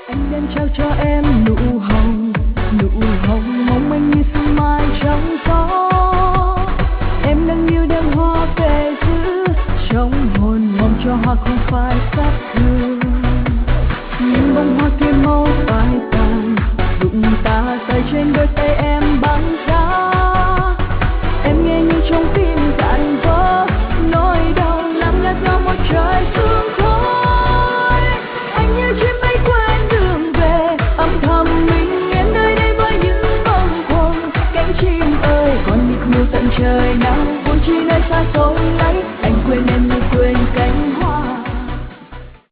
Anh đem trao cho em nụ hồng mong manh như sương mai trong gió. Em đang như đêm hoa về giữ trong hồn mong cho hoa không phải sát thương. Nhưng bông hoa kia mau phai tàn, đụng ta tay trên đôi tay em băng giá. Em nghe như trong tim cạn vỡ, nỗi đau làm ngạt ngào một trời sương khói. Anh như chim bay quên đường về, âm thầm mình em nơi đây với những bâng khuâng. Cánh chim ơi còn mịt mù tận trời nào buồn chi nơi xa xôi.